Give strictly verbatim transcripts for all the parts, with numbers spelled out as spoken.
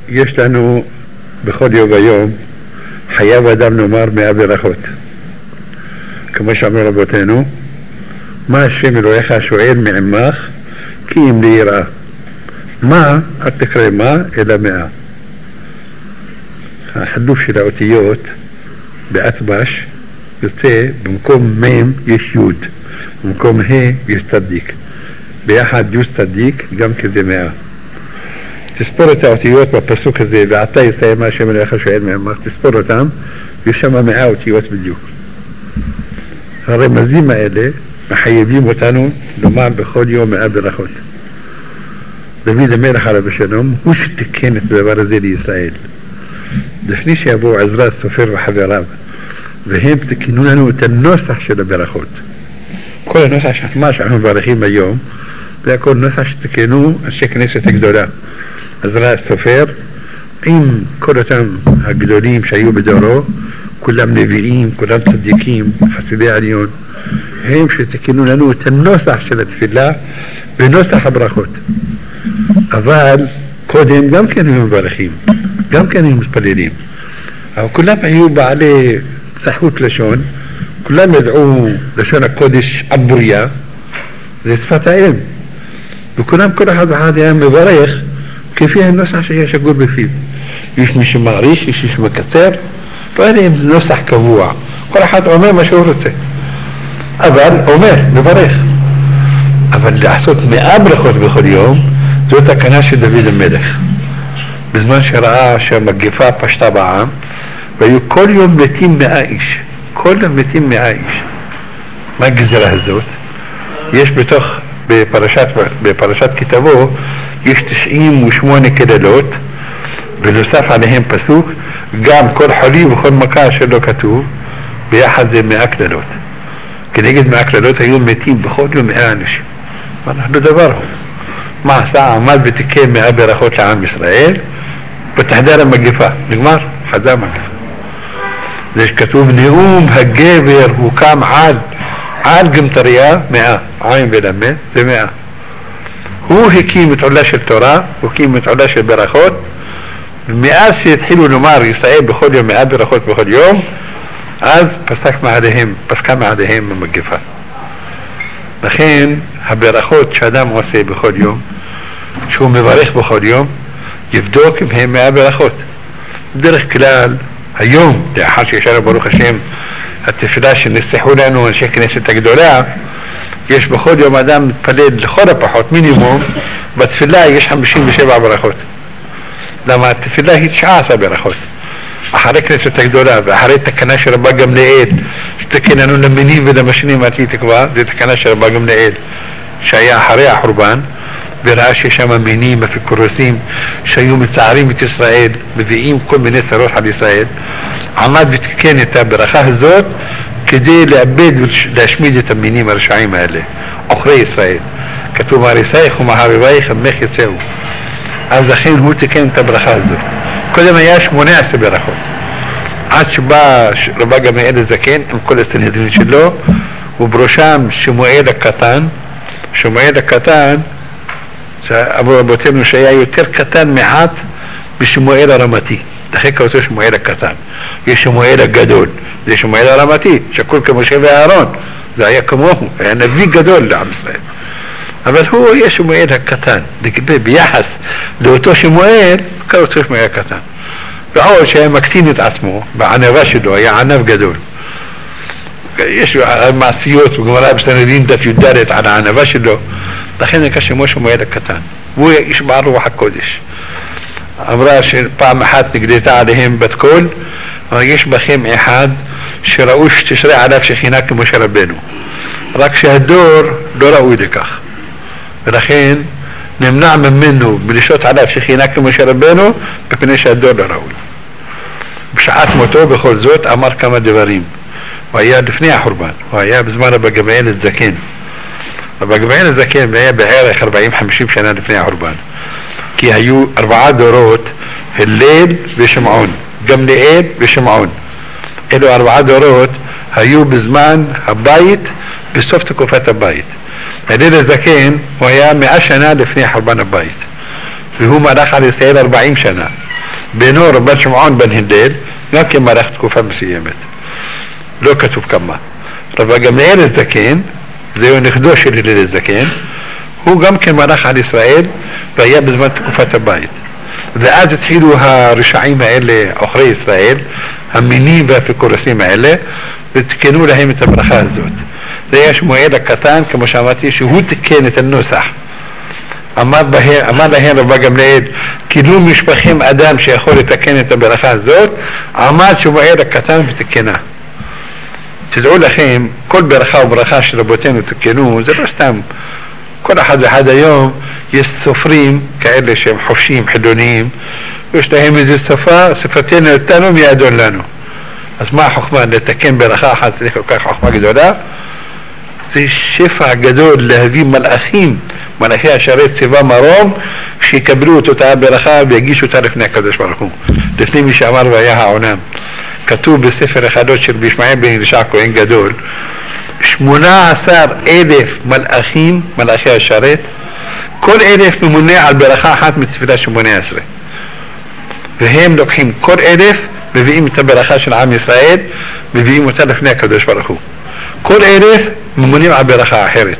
יש לנו בכל יום ויום חייב אדם לומר מאה ברכות, כמו שאמר רבותינו, מה השם אלוהיך שואל מעמך כי אם ליראה, מה אל תקרא מה אלא מאה. החילוף של האותיות באטבש יוצא במקום מם יש יוד, במקום ה יש צדיק, ביחד יוד צדיק גם כזה מאה. תספור את האותיות בפסוק הזה, ועתה יסתיים מה השם אלוהיך שואל מעמך, תספור אותם, יש שם מאה אותיות בדיוק. הרמזים האלה מחייבים אותנו לומר בכל יום מאה ברכות. דוד המלך עליו השלום הוא שתיקן את הדבר הזה לישראל. לפני שיבואו עזרא סופר וחבריו, והם תקינו לנו את הנוסח של הברכות. כל הנוסח מה שאנחנו מברכים היום, זה הכל נוסח שתקינו אנשי כנסת הגדולה. עזרא הסופר, עם כל אותם הגדולים שהיו בדורו, כולם נביאים, כולם צדיקים, חסידי עליון, הם שתקינו לנו את הנוסח של התפילה ונוסח הברכות. אבל קודם גם כן הם מברכים, גם כן הם מתפללים, אבל כולם היו בעלי צחות לשון, כולם ידעו לשון הקודש אבוריה, זה שפת האם, וכולם כל אחד ואחד היה מברך כפי הנוסח שהיה שגור בפיו. יש מי שמעריך, יש מי שמקצר, לא יודע אם זה נוסח קבוע, כל אחד אומר מה שהוא רוצה, אבל אומר, מברך. אבל לעשות מאה ברכות בכל יום, זו תקנה של דוד המלך. בזמן שראה שהמגפה פשטה בעם, והיו כל יום מתים מאה איש, כל יום מתים מאה איש. מה הגזרה הזאת? יש בתוך, בפרשת, בפרשת כתבו, יש תשעים ושמונה כללות, ונוסף עליהם פסוק, גם כל חולי וכל מכה שלא כתוב, ביחד זה מאה כללות. כנגד מאה כללות היו מתים בכל יום מאה אנשים. אנחנו דבר הוא. מה עשה? עמד ותיקן מאה ברכות לעם ישראל, בתחדר המגפה. נגמר? חזר המגפה. זה שכתוב, נאום הגבר הוא קם על, על גמטריה, מאה. עין ולמד, זה מאה. הוא הקים את עולה של תורה, הוא הקים את עולה של ברכות, ומאז שהתחילו לומר ישראל בכל יום מאה ברכות בכל יום, אז פסק מעליהם, פסקה מעליהם המגפה. לכן הברכות שאדם עושה בכל יום, שהוא מברך בכל יום, יבדוק אם הם מאה ברכות. בדרך כלל היום, לאחר שישאר ברוך השם התפילה שנסחו לנו אנשי כנסת הגדולה, יש בכל יום אדם מתפלל לכל הפחות מינימום, בתפילה יש חמישים ושבע ברכות. למה התפילה היא תשע עשרה ברכות. אחרי כנסת הגדולה ואחרי תקנה של רבה גמליאל שתקן לנו למינים ולמשנים עתיד תקווה, זה תקנה של רבה גמליאל שהיה אחרי החורבן, וראה שיש שם מינים אפיקורסים שהיו מצערים את ישראל, מביאים כל מיני צרות על ישראל, עמד ותקן את הברכה הזאת כדי לאבד ולהשמיד את המינים הרשעים האלה, עוכרי ישראל. כתוב מהריסייך ומהרבייך עמך יצאו. אז לכן הוא תקן את הברכה הזאת. קודם היה שמונה עשרה ברכות, עד שבא רבה גמליאל הזקן עם כל הסנהדרין שלו, ובראשם שמואל הקטן. שמואל הקטן עבור רבותינו שהיה יותר קטן מעט בשמואל הרמתי, לכן קראו שמואל הקטן. יש שמואל הגדול, זה שמואל הרמתי שקול כמשה ואהרון, זה היה כמוהו, היה נביא גדול לעם ישראל. אבל הוא היה שמואל הקטן, ביחס לאותו שמואל קראו שמואל הקטן. ועוד שהיה מקטין את עצמו בענבה שלו, היה ענב גדול. יש מעשיות בגמרא בסנהדרין דף י"ד על הענבה שלו, לכן נקרא שמו שמואל הקטן. והוא איש בעל רוח הקודש. אמרה שפעם אחת נגדתה עליהם בת קול, אבל יש בכם אחד שראו שתשרה עליו שכינה כמו של רבנו, רק שהדור לא ראוי לכך, ולכן נמנע ממנו בלשעות עליו שכינה כמו של רבנו, בפני שהדור לא ראוי. בשעת מותו בכל זאת אמר כמה דברים. הוא היה לפני החורבן, הוא היה בזמן רבה גמליאל הזקן. רבה גמליאל הזקן היה בערך ארבעים חמישים שנה לפני החורבן, כי היו ארבעה דורות, הלל ושמעון, גמליאל ושמעון. אלו ארבעה דורות היו בזמן הבית, בסוף תקופת הבית. הלל הזקן הוא היה מאה שנה לפני חורבן הבית, והוא מלך על ישראל ארבעים שנה. בינו רבן שמעון בן הלל, גם כן מלך תקופה מסוימת. לא כתוב כמה. רב גמליאל הזקן, זהו נכדו של הלל הזקן, הוא גם כן מלך על ישראל, והיה בזמן תקופת הבית. ואז התחילו הרשעים האלה, עוכרי ישראל, המינים והאפיקורסים האלה, ותקנו להם את הברכה הזאת. זה היה שמואל הקטן, כמו שאמרתי, שהוא תקן את הנוסח. אמר, בה, אמר להם רב גמליאל, כאילו משפחים אדם שיכול לתקן את הברכה הזאת, עמד שמואל הקטן ותקנה. תדעו לכם, כל ברכה וברכה של רבותינו תקנו, זה לא סתם. כל אחד ואחד היום יש סופרים כאלה שהם חופשיים, חילוניים, ויש להם איזו שפה, שפתנו אותנו מידון לנו. אז מה החוכמה? לתקן ברכה אחת, צריך כל כך חוכמה גדולה? זה שפע גדול להביא מלאכים, מלאכי השרת צבא מרום, שיקבלו את אותה ברכה ויגישו אותה לפני הקדוש ברוך הוא, לפני מי שאמר והיה העולם. כתוב בספר החדות של בישמעאל בן אלישע כהן גדול, שמונה עשר אלף מלאכים, מלאכי השרת, כל אלף ממונה על ברכה אחת מתפילה שמונה עשרה, והם לוקחים כל אלף, מביאים את הברכה של עם ישראל, מביאים אותה לפני הקדוש ברוך הוא. כל אלף ממונים על ברכה אחרת.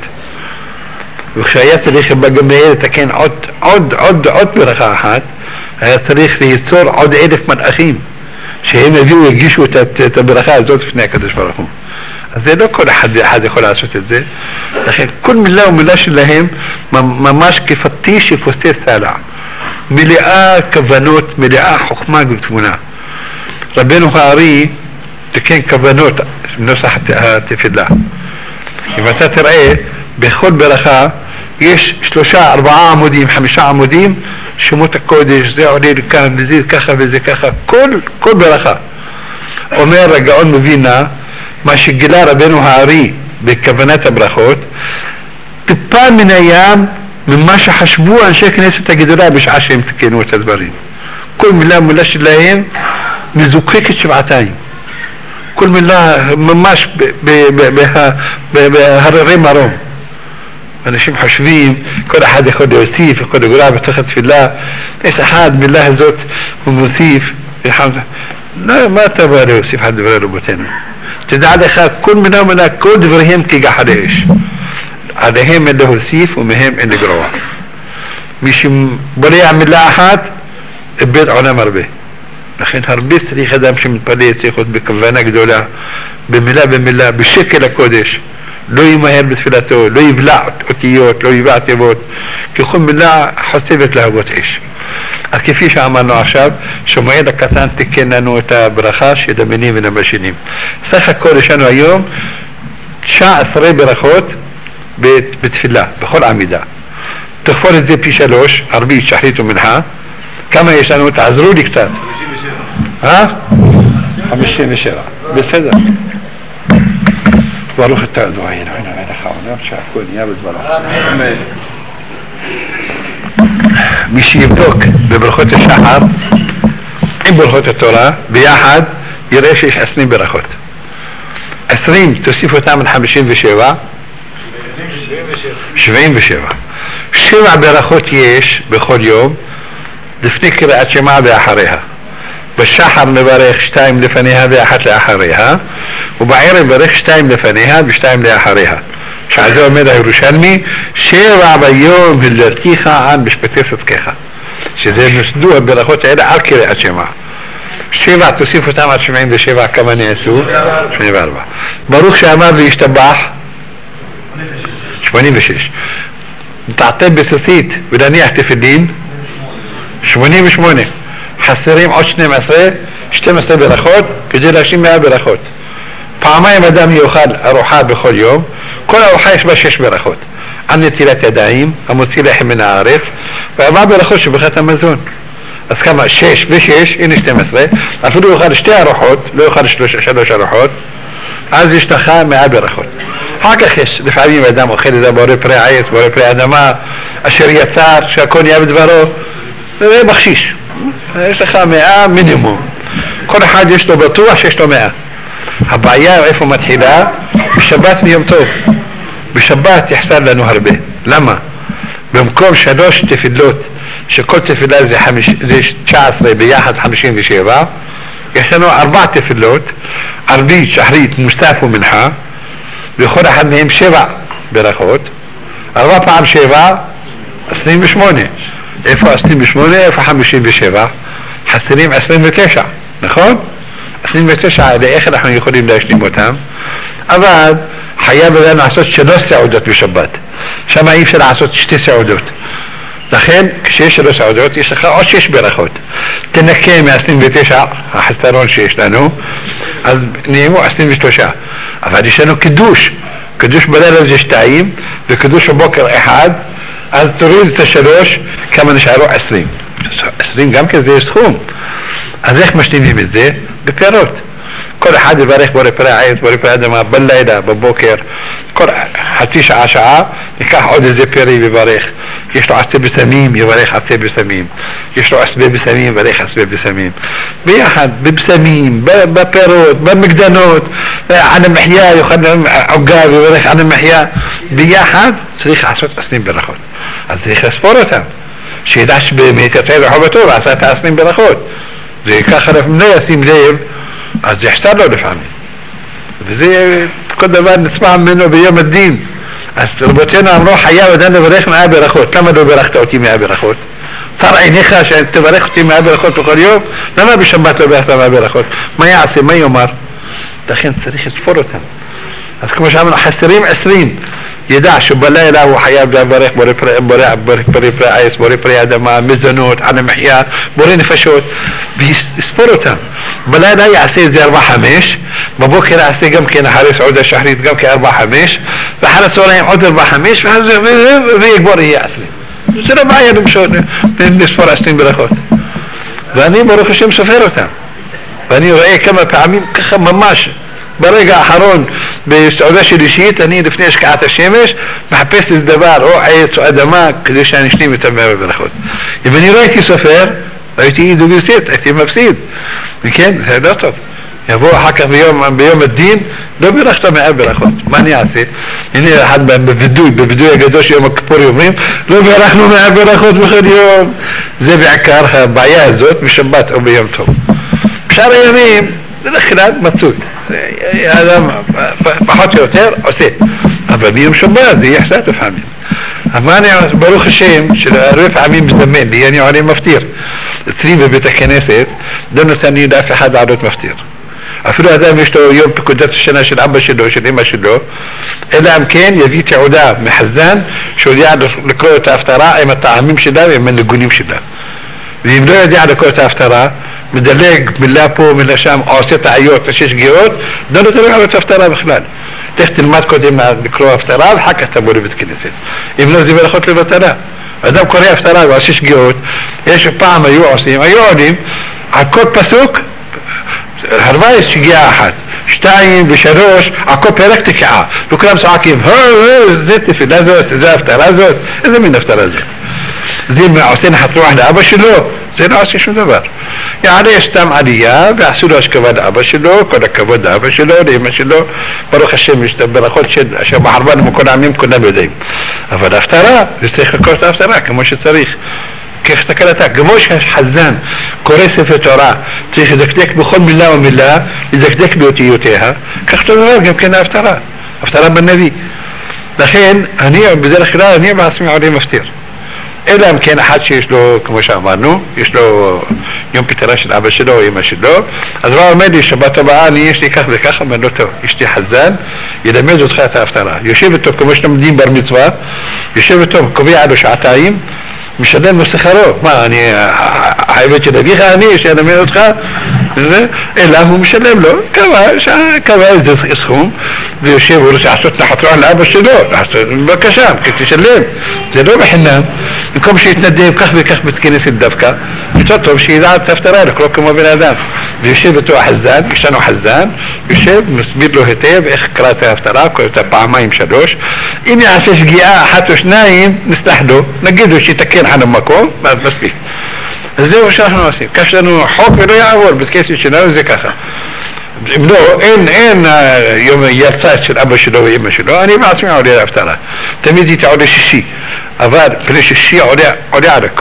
וכשהיה צריך בגמליאל לתקן עוד, עוד, עוד, עוד ברכה אחת, היה צריך ליצור עוד אלף מלאכים, שהם הביאו, יגישו את, את, את הברכה הזאת לפני הקדוש ברוך הוא. אז זה לא כל אחד ואחד יכול לעשות את זה. לכן כל מילה ומילה שלהם ממש כפטיש שפוסס סלע, מלאה כוונות, מלאה חוכמה ותבונה. רבנו הארי תקן כוונות נוסח התפילה. אם אתה תראה, בכל ברכה יש שלושה, ארבעה עמודים, חמישה עמודים, שמות הקודש, זה עולה לכאן, וזה ככה וזה ככה, כל, כל ברכה. אומר הגאון מווילנה, מה שגילה רבנו הארי בכוונת הברכות, טיפה מן הים ממה שחשבו אנשי כנסת הגדולה בשעה שהם תקנו את הדברים. כל מילה מילה שלהם מזוקקת שבעתיים. כל מילה ממש בהררי מרום. אנשים חושבים, כל אחד יכול להוסיף, יכול לגרוע בתוך התפילה. יש אחד, מילה הזאת הוא מוסיף, לא, מה אתה בא להוסיף על דברי רבותינו? תדע לך, כל מילה ומילה, כל דבריהם כגחלי אש. עליהם אין להוסיף ומהם אין לגרוע. מי שבולע מילה אחת, איבד עולם הרבה. לכן הרבה צריך אדם שמתפלל, צריך להיות בכוונה גדולה, במילה במילה, בשקל הקודש. לא ימהר בתפילתו, לא יבלע אותיות, לא יבלע תיבות, ככל מילה חושבת להבות אש. אז כפי שאמרנו עכשיו, שמואל הקטן תיקן לנו את הברכה של המינים והמשנים. סך הכל יש לנו היום תשע עשרה ברכות בתפילה, בכל עמידה. תכפול את זה פי שלוש, ערבית, שחרית ומנחה. כמה יש לנו? תעזרו לי קצת. אה? חמישים ושבע. בסדר. ברוך אתה אדוני, הנה מלך העולם, שהכל נהיה בדברה. מי שיבדוק בברכות השחר עם ברכות התורה ביחד, יראה שיש עשרים ברכות. עשרים, תוסיף אותם על חמישים ושבע, שבעים ושבע. שבע ברכות יש בכל יום, לפני קריאת שמע ואחריה. בשחר נברך שתיים לפניה ואחת לאחריה, ובערב ברך שתיים לפניה ושתיים לאחריה. שעל זה אומר הירושלמי, שבע ביום הלתיך על משפטי צדקך, שזה נוסדו הברכות האלה על קריאת שמע. שבע תוסיף אותם על שבעים ושבע, כמה נעשו? שמונים וארבע. ברוך שאמר וישתבח שמונים ושש. תעטה בסיסית ולהניח תפילין שמונים ושמונה. חסרים עוד שתים עשרה, שתים עשרה ברכות כדי להגשים מאה ברכות. פעמיים אדם יאכל ארוחה בכל יום, כל ארוחה יש בה שש ברכות. על נטילת ידיים, המוציא לחם מן הארץ, וארבע ברכות שברכת המזון. אז כמה? שש ושש, הנה שתים עשרה. אפילו יאכל שתי ארוחות, לא יאכל שלוש, שלוש ארוחות, אז יש לך מאה ברכות. אחר כך יש, לפעמים אדם אוכל את זה בורא פרי עץ, בורא פרי אדמה, אשר יצר, שהכל נהיה בדברו, זה בכשיש. יש לך מאה מינימום. כל אחד יש לו בטוח שיש לו מאה. הבעיה איפה מתחילה? בשבת מיום טוב. בשבת יחסר לנו הרבה. למה? במקום שלוש תפילות שכל תפילה זה, חמיש, זה תשע עשרה ביחד חמישים ושבע. יש לנו ארבע תפילות, ערבית, שחרית, מוסף ומנחה, וכל אחד מהם שבע ברכות. ארבע פעם שבע, עשרים ושמונה. איפה עשרים ושמונה? איפה חמישים ושבע? חסרים עשרים ותשע, נכון? עשרים ותשע האלה, איך אנחנו יכולים להשלים אותם? אבל חייב לנו לעשות שלוש סעודות בשבת. שם אי אפשר לעשות שתי סעודות. לכן כשיש שלוש סעודות יש לך עוד שש ברכות. תנקה מ-עשרים ותשע החסרון שיש לנו, אז נהימו עשרים ושלוש. אבל יש לנו קידוש. קידוש בלילה זה שתיים וקידוש בבוקר אחד, אז תוריד את השלוש, כמה נשארו? עשרים. עשרים גם כזה סכום. אז איך משלימים את זה? בפירות. כל אחד יברך בורא פרי העץ, בורא פרי אדמה, בלילה, בבוקר, כל חצי שעה, שעה, ניקח עוד איזה פרי ויברך. יש לו עצי בשמים, יברך עצי בשמים. יש לו עצבי בשמים, יברך עצבי בשמים. ביחד, בבשמים, בפירות, במקדנות, על המחיה, יוכל עוגה ויברך על המחיה. ביחד צריך לעשות עשרים ברכות. אז צריך לספור אותם. שידע שבאמת יצא לחובתו ועשה את העשרים ברכות. זה ככה לפעמים לא ישים לב, אז זה יחסר לו לפעמים. וזה כל דבר נצמח ממנו ביום הדין. אז רבותינו אמרו, חייב אדם לברך מאה ברכות. למה לא ברכת אותי מאה ברכות? צר עיניך שתברך אותי מאה ברכות בכל יום? למה בשבת לא ברכת מאה ברכות? מה יעשה? מה יאמר? לכן צריך לספור אותם. אז כמו שאמרנו, חסרים עשרים. ידע שבלילה הוא חייב לברך בורא פרי העץ, בורא פרי אדמה, מזונות, על המחיה, בורא נפשות, ויספור אותם. בלילה יעשה את זה ארבע חמש, בבוקר יעשה גם כן אחרי סעודה שחרית גם כארבע חמש, ואחרי הצהריים עוד ארבע חמש, ויגבור יהיה עשרים. זה לא בעיה לספור עשרים ברכות. ואני ברוך השם סופר אותם. ואני רואה כמה פעמים ככה ממש, ברגע האחרון בסעודה שלישית, אני לפני השקעת השמש מחפש איזה דבר או עץ או אדמה כדי שאני אשלים את המאה ברכות. אם אני לא הייתי סופר, הייתי דוביסט, הייתי מפסיד, וכן, זה לא טוב. יבוא אחר כך ביום, ביום הדין, לא ברכת מאה ברכות. מה אני אעשה? הנה אחד בבידוי, בבידוי הגדול של יום הכיפור אומרים, לא ברכנו מאה ברכות בכל יום. זה בעיקר הבעיה הזאת בשבת או ביום טוב. בשאר הימים זה לכלל מצוי. אדם פחות או יותר עושה, אבל ביום שבת זה יחסר לפעמים. אבל אני ברוך השם שהרבה פעמים מזמן לי, אני עולה מפטיר אצלי בבית הכנסת, לא נותן לי לאף אחד לעלות מפטיר. אפילו אדם יש לו יום פקודת השנה של אבא שלו, של אמא שלו, אלא אם כן יביא תעודה מחזן שיודע לקרוא את ההפטרה עם הטעמים שלה ועם הנגונים שלה. ואם לא יודע לקרוא את ההפטרה, מדלג מילה פה מילה שם, או עושה טעיות ושש שגיאות, לא נותן לו את ההפטרה בכלל. לך תלמד קודם לקרוא ההפטרה ואחר כך תבוא לבית כנסת. אם לא זה ברכות לבטלה. אדם קורא ההפטרה ועושה שגיאות, יש פעם היו עושים, היו עולים, על כל פסוק הרבה יש שגיאה אחת, שתיים ושלוש, הכל פרק תקעה, וכולם צועקים, זה תפילה זאת, זה ההפטרה זאת, איזה מין הפטרה זאת? זה עושה נחת רוח לאבא שלו, זה לא עושה שום דבר. יעלה סתם עלייה ועשו לו השכבה לאבא שלו, כל הכבוד לאבא שלו, לאמא שלו, ברוך השם יש את הברכות של בחרבן ומכל העמים כולם יודעים. אבל ההפטרה, זה צריך לקרוא את ההפטרה כמו שצריך. כך תקלתה, כמו שחזן קורא ספר תורה, צריך לדקדק בכל מילה ומילה, לדקדק באותיותיה, כך תדבר גם כן ההפטרה, ההפטרה בנביא. לכן, אני בדרך כלל, אני בעצמי עולה מפטיר. אלא אם כן אחד שיש לו, כמו שאמרנו, יש לו יום פטרה של אבא שלו או אמא שלו, אז הוא אומר לי, שבת הבאה אני יש לי כך וכך, אומר לו טוב, יש לי חזן, ילמד אותך את ההפטרה. יושב איתו, כמו שלומדים בר מצווה, יושב איתו, קובע לו שעתיים, משלם לו שכרו. מה, אני, העבד של אביך אני, שילמד אותך? אלא הוא משלם לו, קבע איזה סכום, ויושב, הוא רוצה לעשות נחת רוח לאבא שלו, בבקשה, תשלם, זה לא בחינם. במקום שיתנדב כך וכך בתכנסת דווקא, יותר טוב שידע את ההפטרה, לקרוא כמו בן אדם. ויושב איתו החזן, יש לנו חזן, יושב, מסביר לו היטב איך קרא את ההפטרה, קורא אותה פעמיים שלוש. אם יעשה שגיאה אחת או שניים, נסלח לו, נגיד לו שיתקן על המקום, אז מספיק. אז זהו שאנחנו עושים. כך לנו חוק ולא יעבור, בתכנסת שלנו זה ככה. אם לא, אין, אין יום יצאת של אבא שלו ואמא שלו, אני בעצמי עולה להפטרה. תמיד הייתי עולה שישי, אבל פני שישי עולה, עולה על הכל.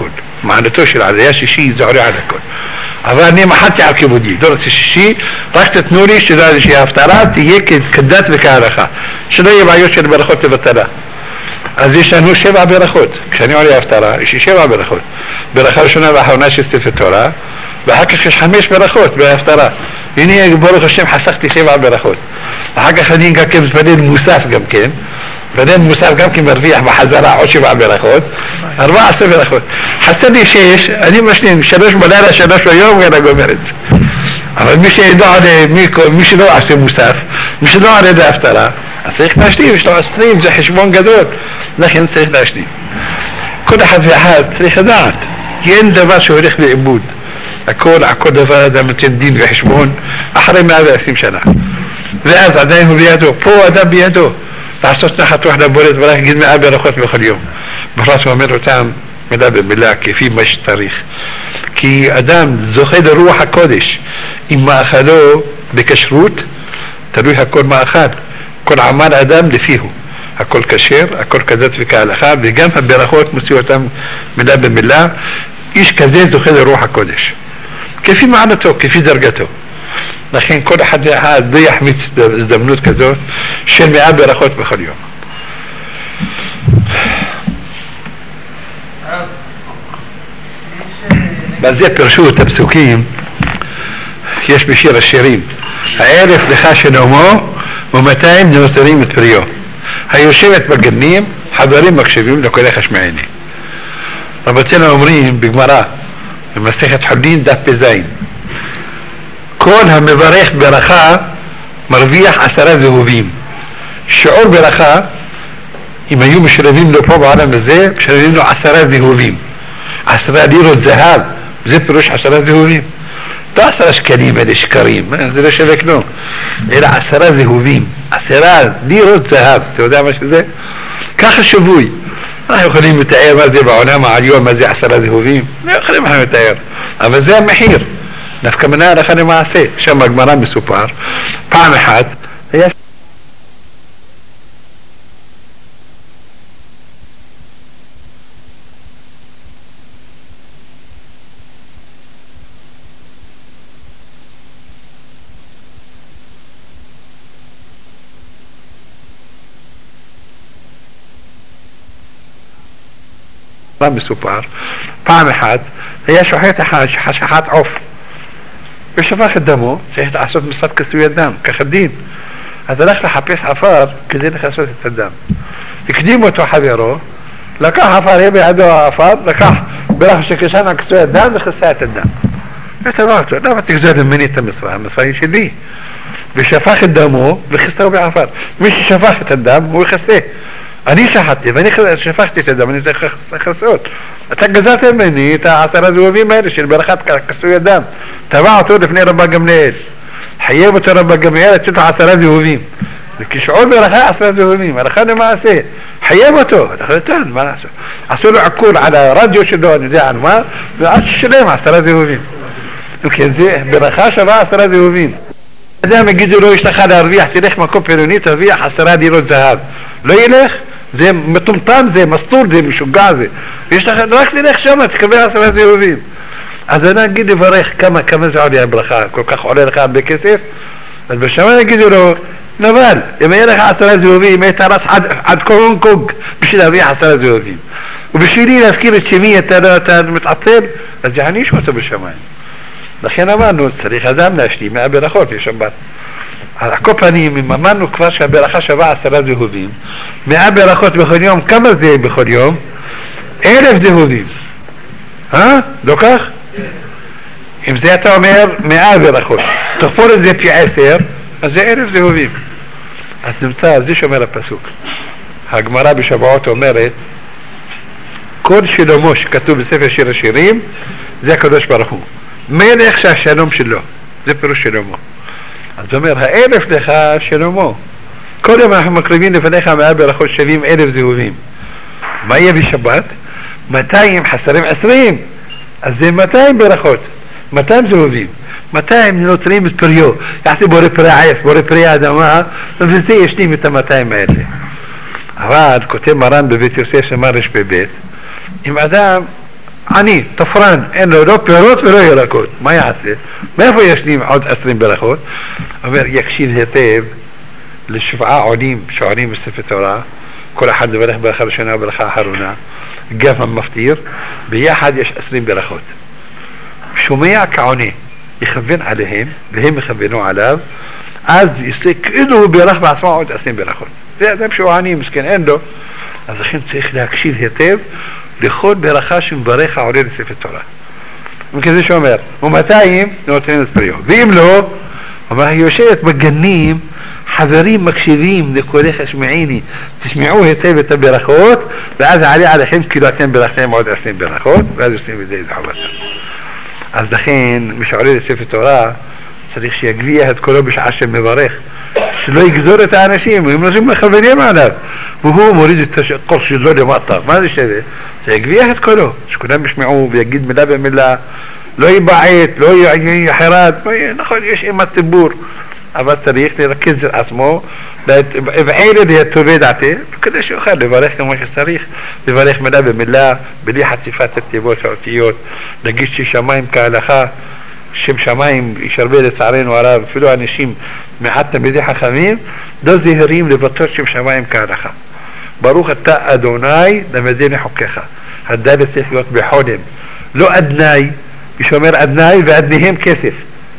מענתו של עלייה שישי זה עולה על הכל. אבל אני מחלתי על כיבודי, לא רוצה שישי, רק תתנו לי שתדע שההפטרה תהיה כדת וכהלכה, שלא יהיה בעיות של ברכות לבטלה. אז יש לנו שבע ברכות, כשאני עולה ההפטרה יש לי שבע ברכות, ברכה ראשונה ואחרונה של ספר תורה, ואחר כך יש חמש ברכות בהפטרה. הנה ברוך השם חסכתי שבע ברכות. אחר כך אני גם כן מתפלל מוסף גם כן, מתפלל מוסף גם כן מרוויח בחזרה עוד שבע ברכות, ארבע עשרה ברכות. חסר לי שש, אני משלים שלוש בלילה, שלוש ביום ואני גומר את זה. אבל מי שידע, מי, מי שלא עושה מוסף, מי שלא עולה בהפטרה, אז צריך להשלים, יש לו עשרים, זה חשבון גדול, לכן צריך להשלים. כל אחד ואחד צריך לדעת, אין דבר שהולך לאיבוד. הכל, הכל דבר אדם נותן דין וחשבון אחרי מאה ועשרים שנה, ואז עדיין הוא בידו, פה אדם בידו לעשות נחת רוח לבורא ורק להגיד מאה ברכות בכל יום. בכלל הוא אומר אותם מילה במילה כפי מה שצריך, כי אדם זוכה לרוח הקודש עם מאכלו בכשרות, תלוי הכל מאכל, כל עמל אדם לפיהו, הכל כשר, הכל כדת וכהלכה, וגם הברכות מוציא אותם מילה במילה. איש כזה זוכה לרוח הקודש כפי מענתו, כפי דרגתו. לכן כל אחד ואחד לא יחמיץ הזדמנות כזאת של מאה ברכות בכל יום. בזה פרשו את הפסוקים, יש בשיר השירים, הערב לך שנאמו ומאתיים נותרים את פריו, היושבת בגנים חברים מקשיבים לקולך השמעני. רבותינו אומרים בגמרא במסכת חולין דף פזין, כל המברך ברכה מרוויח עשרה זהובים. שיעור ברכה אם היו משלבים לו פה בעולם הזה, משלבים לו עשרה זהובים, עשרה לירות זהב, זה פירוש עשרה זהובים, לא עשרה שקלים אלה שקרים, זה לא שווה כלום, אלא עשרה זהובים, עשרה לירות זהב. אתה יודע מה שזה? ככה שבוי. אנחנו יכולים לתאר מה זה בעולם העליון, מה זה עשרה זהובים? לא יכולים לתאר, אבל זה המחיר. נפקא מנה הלכה למעשה. שם בגמרא מסופר, פעם אחת היה מסופר, פעם אחת היה שוחט אחד שחט עוף ושפך את דמו, צריך לעשות מסת כיסוי הדם, ככה דין. אז הלך לחפש עפר כדי לכסות את הדם, הקדים אותו חברו, לקח עפר, היה בידו העפר, לקח ברח שכשן על כיסוי הדם וכסה את הדם. ותבע אותו, למה תגזור ממני את המסווה? המסווה היא שלי. ושפך את דמו וכסהו בעפר. מי ששפך את הדם הוא יכסה. אני שחטתי ואני שפכתי את הדם, אני צריך לחסות. אתה גזרת ממני את העשרה זהובים האלה של ברכת כיסוי הדם, תבע אותו לפני רבא גמליאל, חייב אותו רבא גמליאל לתת לו עשרה זהובים, וכשעול ברכה עשרה זהובים, הלכה למעשה, חייב אותו, נתן, מה לעשות? עשו לו עקול על הרדיו שלו, אני יודע על מה, ואז ששלם עשרה זהובים. וכן זה, ברכה שווה עשרה זהובים. אז הם יגידו לו, יש לך להרוויח, תלך מקום פלוני, תרוויח עשרה לירות זהב. לא ילך, זה מטומטם, זה מסטור, זה משוגע זה. ויש לך, רק תלך שם, תקבל עשרה זהובים. אז אני אגיד לברך כמה, כמה זה עולה הברכה, כל כך עולה לך הרבה כסף. אז בשמה יגידו לו, נבל, אם יהיה לך עשרה זהובים, היית רץ עד, עד קורון קוג בשביל להרוויח עשרה זהובים. ובשבילי להזכיר את שמי, אתה, אתה מתעצל, אז יענישו אותו בשמיים. לכן אמרנו, צריך אדם להשלים מאה ברכות לשבת. על כל פנים, אם אמרנו כבר שהברכה שווה עשרה זהובים, מאה ברכות בכל יום, כמה זה בכל יום? אלף זהובים. אה? לא כך? אם זה אתה אומר מאה ברכות, תכפול את זה פי עשר, אז זה אלף זהובים. אז נמצא, זה שאומר הפסוק. הגמרא בשבועות אומרת, כל שלמה שכתוב בספר שיר השירים, זה הקדוש ברוך הוא. מלך שהשלום שלו, זה פירוש שלמה. אז הוא אומר, האלף לך שלמה. כל יום אנחנו מקריבים לפניך מאה ברכות שווים אלף זהובים. מה יהיה בשבת? מאתיים חסרים עשרים. אז זה מאתיים ברכות, מאתיים זהובים. מאתיים נותרים את פריו. יעשי בורא פרי עץ, בורא פרי האדמה, וזה ישלים את המאתיים האלה. אבל כותב מרן בבית יוסף שמרש בבית, אם אדם עני, תפרן, אין לו לא פירות ולא ירקות, מה יעשה? מאיפה ישנים עוד עשרים ברכות? אומר, יקשיב היטב לשבעה עולים שעונים בספר תורה, כל אחד מברך ברכה ראשונה וברכה אחרונה, גם המפטיר, ביחד יש עשרים ברכות. שומע כעונה, יכוון עליהם, והם יכוונו עליו, אז יעשה כאילו הוא בירך בעצמו עוד עשרים ברכות. זה אדם שהוא עני, מסכן, אין לו. אז לכן צריך להקשיב היטב לכל ברכה שמברך העולה לספר תורה. וכזה שאומר, ומאתיים נותן את פריו. ואם לא, אומר, יושבת בגנים, חברים מקשיבים לקולך השמעיני, תשמעו היטב את הברכות, ואז עלי עליכם כאילו אתם ברכתם עוד עשרים ברכות, ואז עושים את זה את חובתם. אז לכן, מי שעולה לספר תורה, צריך שיגביה את קולו בשעה שמברך, שלא יגזור את האנשים, הם נושאים מכוונים עליו, והוא מוריד את הקול שלו למטה. מה זה שווה? זה יגביה את קולו, שכולם ישמעו ויגיד מילה במילה, לא ייבעט, לא יחרד, נכון, יש עם הציבור, אבל צריך לרכז את עצמו, ואלה להטובי דעתי, כדי שיוכל לברך כמו שצריך, לברך מילה במילה, בלי חציפת התיבות האותיות, להגיד ששמיים כהלכה, שם שמיים יש הרבה לצערנו הרב, אפילו אנשים מעט תלמידי חכמים, לא זהירים לבטא שם שמיים כהלכה. ברוך אתה אדוני למדני חוקיך. הדלת צריך להיות בחולם, לא אדני, משאומר אדני ואדניהם כסף,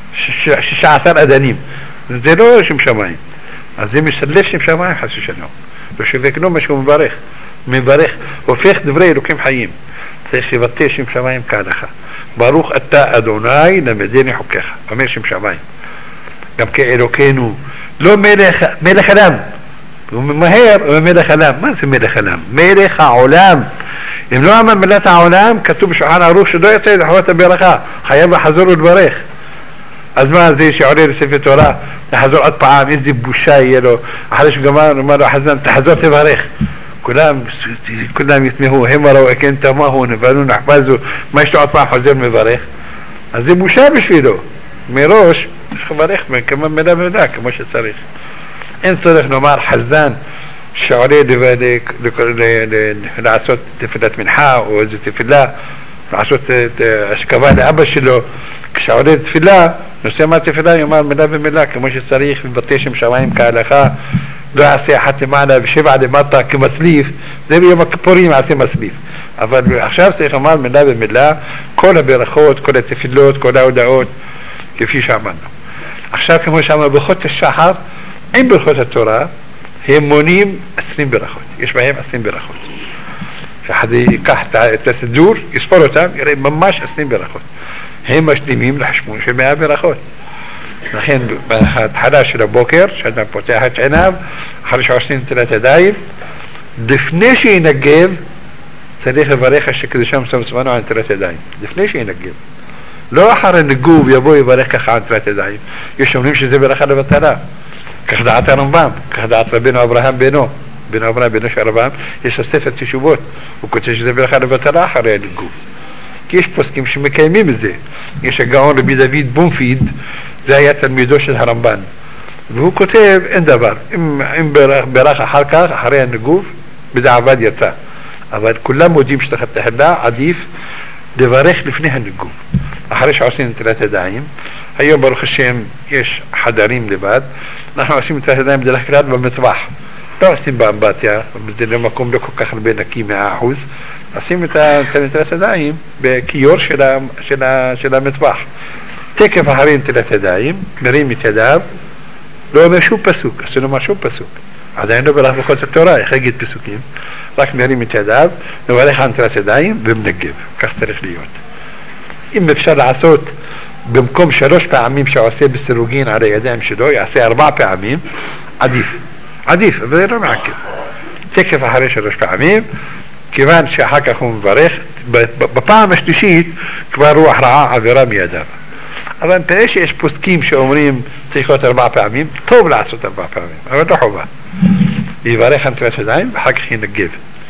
שישה עשר אדנים. זה לא שם שמיים, אז זה משלף שם שמיים חס ושלום, ושבקנו מה שהוא מברך, מברך, הופך דברי אלוקים חיים, צריך לבטא שם שמיים כהלכה. ברוך אתה אדוני למדני חוקיך, אומר שם שמיים, גם כאלוקינו, לא מלך, מלך עולם, הוא ממהר, הוא מלך עולם. מה זה מלך עולם? מלך העולם. אם לא אמר מלך העולם, כתוב בשולחן ערוך שלא יצא את חובת הברכה, חייב לחזור ולברך. אז מה זה שעולה לספר תורה, לחזור עוד פעם, איזה בושה יהיה לו, אחרי שגמר, אומר לו חזן, תחזור תברך. כולם, כולם ישמחו, הם ראו, כן תמהו, נבנו, נחפזו, מה יש לו עוד פעם חוזר מברך? אז זה בושה בשבילו. מראש, צריך לברך כמה מילה ומילה, כמו שצריך. אין צורך לומר חזן, שעולה לעשות תפילת מנחה, או איזו תפילה, לעשות השכבה לאבא שלו, כשעולה תפילה, נושא מה תפילה, יאמר מילה ומילה, כמו שצריך, ובטא שם שמיים כהלכה, לא יעשה אחת למעלה ושבע למטה כמצליף, זה ביום הכיפורים יעשה מצליף. אבל עכשיו צריך לומר מילה ומילה, כל הברכות, כל התפילות, כל ההודעות, כפי שאמרנו. עכשיו כמו שאמרנו, ברכות השחר, עם ברכות התורה, הם מונים עשרים ברכות, יש בהם עשרים ברכות. שאחד ייקח את הסידור, יספור אותם, יראה ממש עשרים ברכות. הם משלימים לחשבון של מאה ברכות. לכן בהתחלה של הבוקר, שאדם פותח את עיניו, אחרי שעושים נטילת ידיים, לפני שינגב, צריך לברך שקדושם סמסמנו על נטילת ידיים. לפני שינגב. לא אחרי נגוב יבוא יברך ככה על נטילת ידיים. יש אומרים שזה ברכה לבטלה. כך דעת הרמב"ם, כך דעת רבינו אברהם בנו. בנו אברהם בנו של הרמב"ם, יש לו ספר תשובות. הוא כותב שזה ברכה לבטלה אחרי הנגוב. כי יש פוסקים שמקיימים את זה. יש הגאון רבי דוד בונפיד, זה היה תלמידו של הרמב"ן, והוא כותב אין דבר, אם, אם ברך, ברך אחר כך, אחרי הנגוף, בדעבד יצא. אבל כולם מודים שתחת תחילה, עדיף לברך לפני הנגוף, אחרי שעושים נטילת ידיים. היום ברוך השם יש חדרים לבד, אנחנו עושים נטילת ידיים בדרך כלל במטבח, לא עושים באמבטיה, זה למקום לא כל כך הרבה נקי מאה אחוז, עושים את נטילת ידיים בכיור של, ה, של, ה, של המטבח. תקף אחרי נטילת ידיים, מרים את ידיו, לא אומר שום פסוק, אסור לומר שום פסוק, עדיין לא ברך ברכות התורה, איך יגיד פסוקים, רק מרים את ידיו, מברך על נטילת ידיים ומנגב, כך צריך להיות. אם אפשר לעשות במקום שלוש פעמים שעושה בסירוגין על הידיים שלו, יעשה ארבע פעמים, עדיף, עדיף, אבל זה לא מעכב. תקף אחרי שלוש פעמים, כיוון שאחר כך הוא מברך, בפעם השלישית כבר רוח רעה עבירה מידיו. אבל פרש שיש פוסקים שאומרים צריך להיות ארבע פעמים, טוב לעשות ארבע פעמים, אבל לא חובה. יברך על נטילת ידיים ואחר כך ינגב.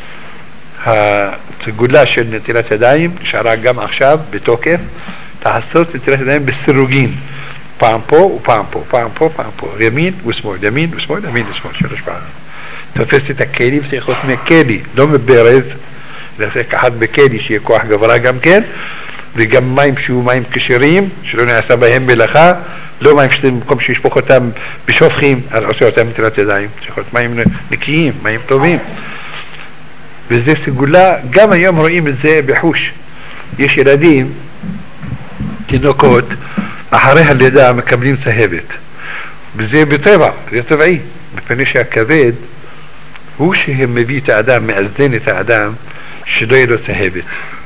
הסגולה של נטילת ידיים נשארה גם עכשיו בתוקף, לעשות נטילת ידיים בסירוגין, פעם פה ופעם פה, פעם פה, פעם פה, ימין ושמאל, ימין ושמאל, ימין ושמאל, שלוש פעמים. תופס את הכלי וצריך להיות מכלי, לא מברז, לעשות אחד בכלי שיהיה כוח גברה גם כן, וגם מים שיהיו מים כשרים, שלא נעשה בהם מלאכה, לא מים שזה במקום שישפוך אותם בשופכים, אז עושה אותם נטילת ידיים, צריך להיות מים נקיים, מים טובים. וזה סגולה, גם היום רואים את זה בחוש. יש ילדים, תינוקות, אחרי הלידה מקבלים צהבת. וזה בטבע, זה טבעי. מפני שהכבד הוא שהם מביא את האדם, מאזן את האדם, שלא יהיה לו צהבת.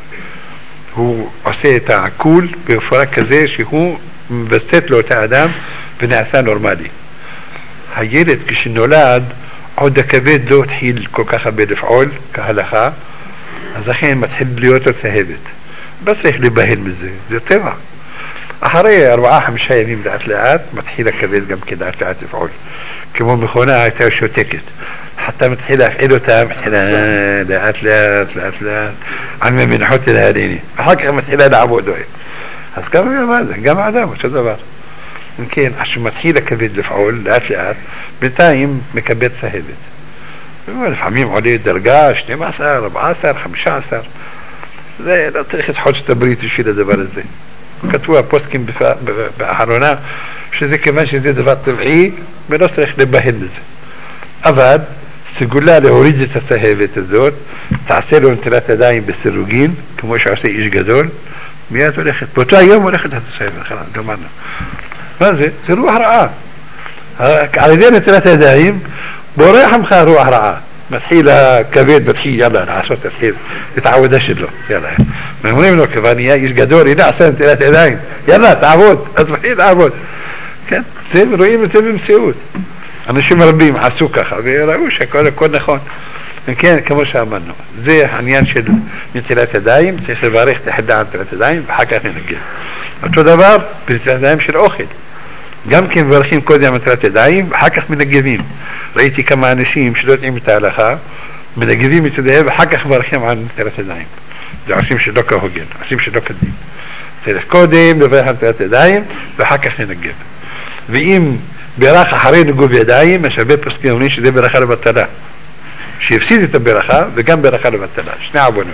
הוא עושה את העכול בפורה כזה שהוא מבסט לו את האדם ונעשה נורמלי. הילד כשנולד, עוד הכבד לא התחיל כל כך הרבה לפעול כהלכה, אז לכן מתחיל להיות לו צהבת. לא צריך לבהל מזה, זה טבע. אחרי ארבעה חמישה ימים לאט לאט מתחיל הכבד גם כן לאט לאט לפעול. כמו מכונה הייתה שותקת. אתה מתחיל להפעיל אותה, מתחילה לאט לאט לאט לאט על ממנחות אל העליני. אחר כך מתחילה לעבוד. אז גם גם האדם אותו דבר. כן, כשהוא מתחיל הכבד לפעול לאט לאט, בינתיים מקבל צהבת. לפעמים עולה דרגה שתים עשרה, ארבע עשרה, חמישה עשר. זה לא צריך לדחות את הברית בשביל הדבר הזה. כתבו הפוסקים באחרונה שזה כיוון שזה דבר טבעי ולא צריך לבהל לזה. אבל סגולה להוריד את הצהבת הזאת, תעשה לו נטילת ידיים בסירוגין, כמו שעושה איש גדול, מיד הולכת, באותו היום הולכת את הצהבת, חלק, גמרנו. מה זה? זה רוח רעה. על ידי נטילת ידיים, בורח ממך רוח רעה. מתחיל הכבד, מתחיל, יאללה, לעשות, תתחיל את העבודה שלו, יאללה. אומרים לו, כבר נהיה איש גדול, הנה עשה נטילת ידיים, יאללה, תעבוד, אז מתחיל לעבוד. כן? זה, רואים את זה במציאות. אנשים רבים עשו ככה, וראו שהכל הכל נכון. כן, כמו שאמרנו, זה העניין של נטילת ידיים, צריך לברך תחילה על נטילת ידיים, ואחר כך ננגב. אותו דבר, בנטילת ידיים של אוכל. גם כן מברכים קודם נטילת ידיים, ואחר כך מנגבים. ראיתי כמה אנשים שלא יודעים את ההלכה, מנגבים את ידיהם, ואחר כך מברכים על נטילת ידיים. זה עושים שלא כהוגן, עושים שלא כדין. צריך קודם לברך על נטילת ידיים, ואחר כך ננגב. ואם ברכה אחרי נגוב ידיים, יש הרבה פוסקים אומרים שזה ברכה לבטלה. שיפסיד את הברכה וגם ברכה לבטלה, שני עוונות.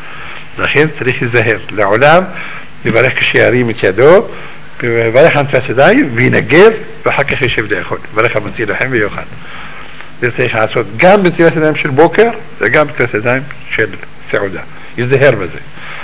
לכן צריך להיזהר. לעולם, לברך כשירים את ידו, לברך על נטילת ידיים, וינגב, ואחר כך ישב לאכול. לברך על מציל לחם ויאכל. זה צריך לעשות גם בנטילת ידיים של בוקר, וגם בנטילת ידיים של סעודה. ייזהר בזה.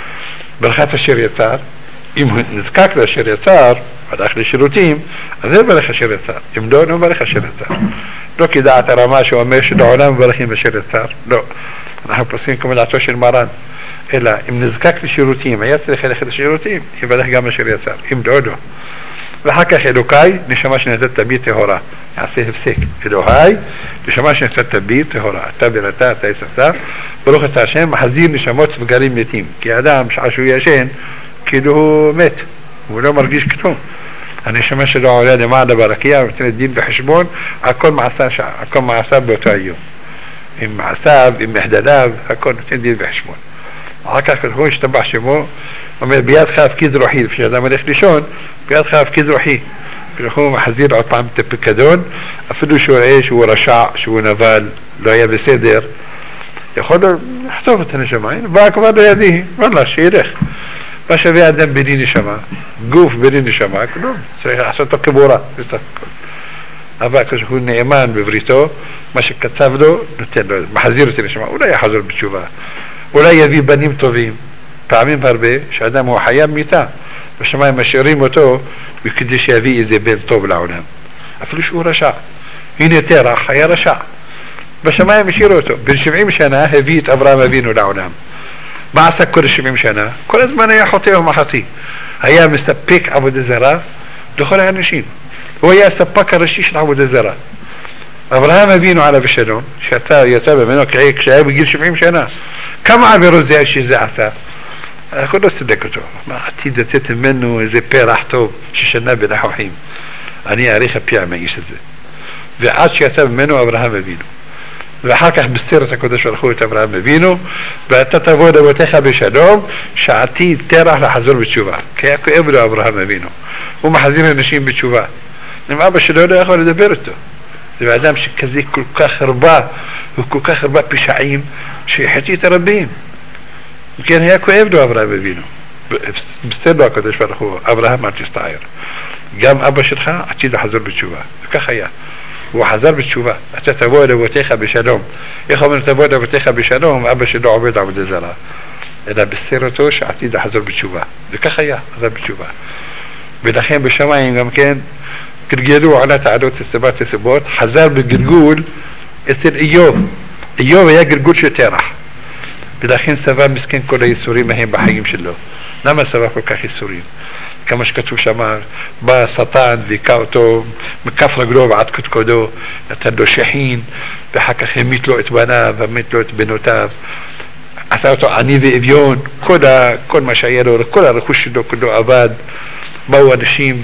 ברכת אשר יצר, אם הוא נזקק לאשר יצר, הלך לשירותים, אז זה ברך אשר יצר. אם לא, לא ברך אשר יצר. לא כדעת הרמה שאומר שלעולם מברכים אשר יצר. לא. אנחנו פוסקים כמו דעתו של מרן. אלא, אם נזקק לשירותים, היה צריך ללכת לשירותים, יברך גם אשר יצר. אם לא, לא. ואחר כך אלוקי, נשמה שנתת תביא טהורה. יעשה הפסק. אלוהי, נשמה שנתת תביא טהורה. אתה בראתה, אתה יספתה. ברוך אתה השם, מחזיר נשמות וגרים מתים. כי האדם, שעה שהוא ישן, כאילו הוא מת. הוא לא מרגיש כלום. הנשמה שלו עולה למעלה ברקיע, ונותנת דין בחשבון, הכל מעשה, הכל מעשה באותו היום. עם מעשיו, עם מחדליו, הכל נותן דין בחשבון. אחר כך הוא השתבח שמו, אומר, בידך הפקיד רוחי, לפני אדם הולך לישון, בידך הפקיד רוחי. הוא מחזיר עוד פעם את הפיקדון, אפילו שהוא רואה שהוא רשע, שהוא נבל, לא היה בסדר, יכול לחטוף את הנשמה, הנה, בא כבר לידי, וואלה, שילך. מה שווה אדם בלי נשמה, גוף בלי נשמה, כלום, צריך לעשות אותו כבורה. אבל כשהוא נאמן בבריתו, מה שקצב לו, נותן לו, מחזיר את הנשמה, אולי יחזור בתשובה, אולי יביא בנים טובים. פעמים הרבה, שאדם הוא חייב מיתה, בשמיים משאירים אותו, וכדי שיביא איזה בן טוב לעולם. אפילו שהוא רשע. הנה תרח, היה רשע. בשמיים השאירו אותו. בן שבעים שנה הביא את אברהם אבינו לעולם. מה עשה כל שבעים שנה? כל הזמן היה חוטא ומחטיא. היה מספק עבודה זרה לכל האנשים. הוא היה הספק הראשי של עבודה זרה. אברהם אבינו עליו השלום, שיצא יצא ממנו כשהיה בגיל שבעים שנה. כמה עבירות זה שזה עשה? הכל לא סדק אותו. מה עתיד לצאת ממנו איזה פרח טוב ששנה בלחוחים. אני אעריך הפיע מהאיש הזה. ועד שיצא ממנו אברהם אבינו. ואחר כך בסרט הקודש הלכו את אברהם אבינו, ואתה תבוא לבותיך בשלום, שעתיד תרח לחזור בתשובה. כי היה כואב לו אברהם אבינו. הוא מחזיר אנשים בתשובה. אם אבא שלו לא יכול לדבר איתו. זה אדם שכזה כל כך הרבה, וכל כך הרבה פשעים, שיחטיא את הרבים. וכן היה כואב לו אברהם אבינו. בסדר לו הקדוש ברוך הוא, אברהם אל תסתער. גם אבא שלך עתיד לחזור בתשובה. וכך היה. הוא חזר בתשובה. אתה תבוא אל אבותיך בשלום. איך אומר תבוא אל אבותיך בשלום, אבא שלו עובד עבודה זרה. אלא בסר אותו שעתיד לחזור בתשובה. וכך היה, חזר בתשובה. ולכן בשמיים גם כן, גלגלו עונת העלות הסיבות הסיבות, חזר בגלגול אצל איוב. איוב היה גלגול של תרח. ולכן סבל מסכן כל היסורים ההם בחיים שלו. למה סבל כל כך יסורים? כמה שכתוב שם, בא שטן ויקע אותו מכף רגלו ועד קודקודו, נתן לו שחין, ואחר כך המית לו את בניו, המית לו את בנותיו, עשה אותו עני ואביון, כל, ה, כל מה שהיה לו, כל הרכוש שלו כולו עבד. באו אנשים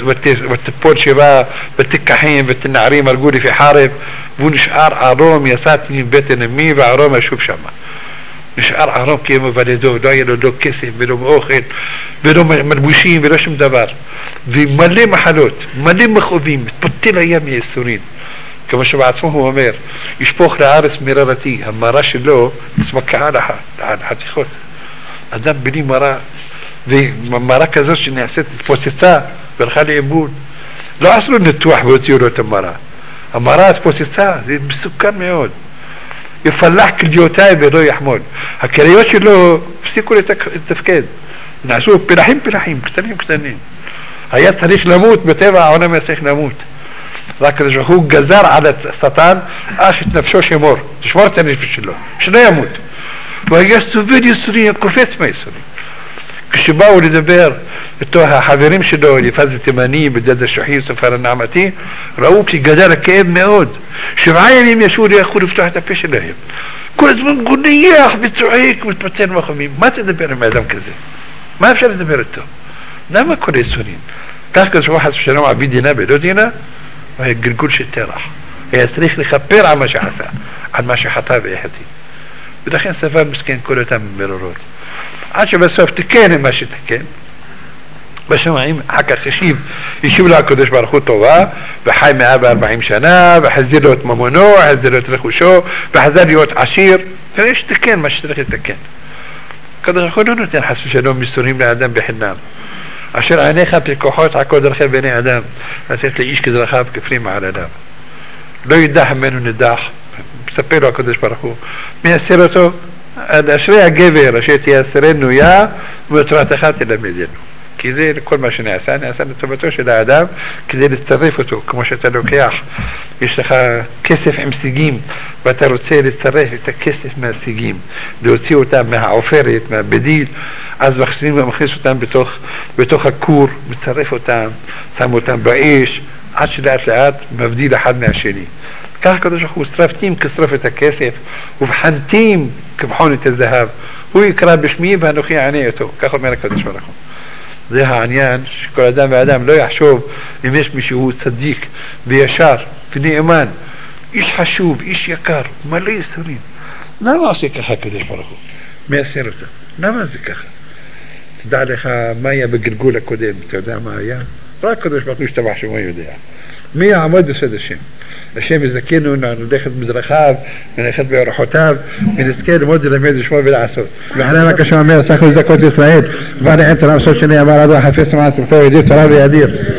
ותפול שבא ותקחים ותנערים הרגו לפי חרב, והוא נשאר ערום, יצאתי מבטן אמי וערום אשוב שם. נשאר ערום כאמו ולדו, לא היה לו לא כסף ולא מאוכל ולא מלבושים ולא שום דבר, ומלא מחלות, מלא מכאובים, מתפתל היה מייסורין. כמו שבעצמו הוא אומר, ישפוך לארץ מררתי, המרה שלו מתמקעה לחתיכות. אדם בלי מרה, ומרה כזאת שנעשית התפוצצה והלכה לאיבוד, לא עשו לו ניתוח והוציאו לו את המרה. המרה התפוצצה, זה מסוכן מאוד. יפלח כליותיי ולא יחמוד. הכליות שלו הפסיקו לתפקד, נעשו פלחים פלחים, קטנים קטנים. היה צריך למות, בטבע העולם היה צריך למות. רק הוא גזר על השטן, אך את נפשו שמור, תשמור את הנפש שלו, שלא ימות. והיה סובל יסורים, קופץ מהיסורים. כשבאו לדבר איתו החברים שלו, אליפז התימני, בדד השוחי, סופר הנעמתי, ראו כי גדל הכאב מאוד. שבעה ימים ישבו ליכו לפתוח את הפה שלהם. כל הזמן גונייח וצועק ומתפצל מחמים. מה תדבר עם האדם כזה? מה אפשר לדבר איתו? למה כל היסורים? כך כזו חס ושלום עבי דינה ולא דינה, והיה גלגול של תרח. היה צריך לכפר על מה שעשה, על מה שחטא והחטיא. ולכן סבל מסכן כל אותם מרורות. עד שבסוף תקן עם מה שתקן. בשמיים, אחר כך השיב, השיב לו הקדוש ברוך הוא טובה, וחי מאה וארבעים שנה, וחזיר לו את ממונו, חזיר לו את רכושו, וחזר להיות עשיר, ויש תקן מה שצריך לתקן. הקדוש ברוך הוא לא נותן חס ושלום מסורים לאדם בחינם. אשר עיניך פקוחות עקו דרכי בני אדם, לתת לאיש כדרכיו כפרים מעל אדם. לא ידח ממנו נדח, מספר לו הקדוש ברוך הוא, מייסר אותו, אשרי הגבר אשר תייסרנו יה, ובתורתך תלמדנו. כי זה כל מה שנעשה, נעשה לטובתו של האדם, כדי לצרף אותו, כמו שאתה לוקח, יש לך כסף עם סיגים, ואתה רוצה לצרף את הכסף מהסיגים, להוציא אותם מהעופרת, מהבדיל, אז מכניסים ומכניס אותם בתוך, בתוך הכור, מצרף אותם, שם אותם באש, עד שלאט לאט מבדיל אחד מהשני. כך הקדוש ברוך הוא, שרפתים כשרף את הכסף, ובחנתים כבחון את הזהב. הוא יקרא בשמי ואנוכי אענה אותו. כך אומר הקדוש ברוך הוא. זה העניין שכל אדם ואדם לא יחשוב אם יש מישהו צדיק וישר ונאמן, איש חשוב, איש יקר, מלא יסורים. למה עושה ככה הקדוש ברוך הוא? מייסר אותו. למה זה ככה? תדע לך מה היה בגלגול הקודם, אתה יודע מה היה? רק הקדוש ברוך הוא ישתבח שמו יודע. מי יעמוד בסוד השם? השם יזכנו ללכת בדרכיו וללכת באורחותיו ונזכה ללמוד ללמד לשמוע ולעשות. ואחרי רק השם אומר, סחו לזכות לישראל, כבר נעת לעשות שני אמר עד החפש מעשרתו ידיר תורה וידיר.